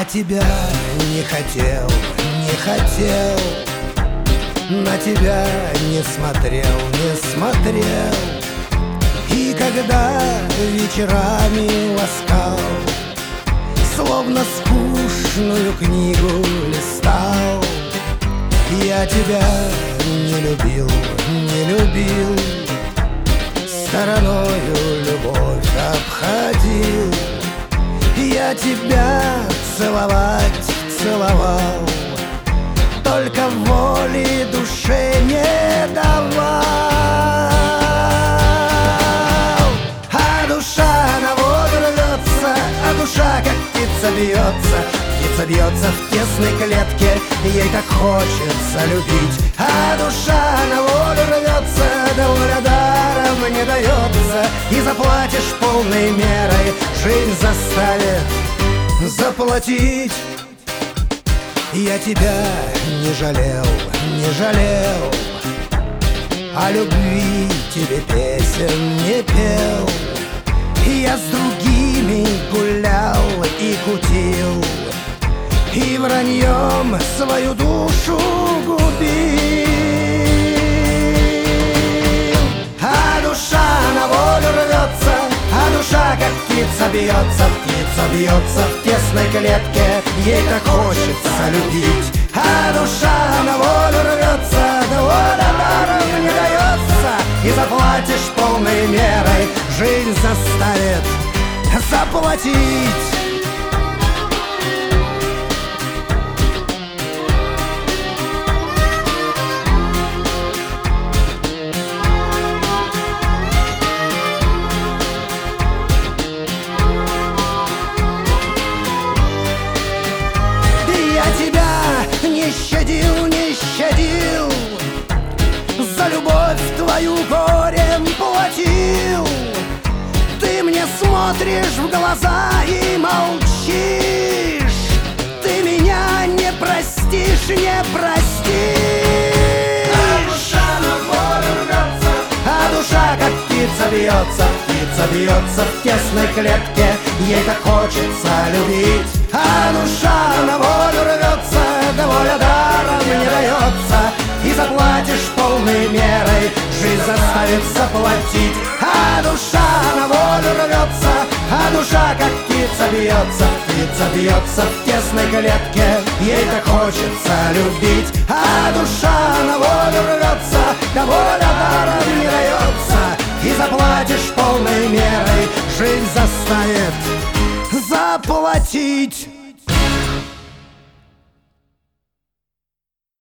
тебя не хотел, не хотел, на тебя не смотрел, не смотрел. И когда вечерами ласкал, словно скучную книгу листал, я тебя не любил, не любил, стороною любовь обходил. Я тебя целовать целовал, только воли душе не давал. А душа на воду рвется, а душа как птица бьется. Птица бьется в тесной клетке, ей так хочется любить. А душа на волю рвется, да воля даром не дается. И заплатишь полной мерой, жизнь заставит заплатить. Я тебя не жалел, не жалел, о любви тебе песен не пел. Я с другими гулял и кутил, и враньем свою душу губил. А душа на волю рвется, а душа как птица бьется. Птица бьется в тесной клетке, ей так хочется любить. А душа на волю рвется, да воля даром не дается. И заплатишь полной мерой, жизнь заставит заплатить. Я тебя не щадил, не щадил, за любовь твою горем платил. Ты мне смотришь в глаза и молчишь, ты меня не простишь, не простишь. А душа на волю рвется, а душа как птица бьется. Птица бьется в тесной клетке, ей так хочется любить. А душа на волю рвется, да воля даром не дается. И заплатишь полной мерой, жизнь заставит заплатить. А душа на волю рвется, а душа как птица бьется. Птица бьется в тесной клетке, ей так хочется любить. А душа на волю рвется, да воля даром не дается. И заплатишь полной мерой, жизнь заставит заплатить.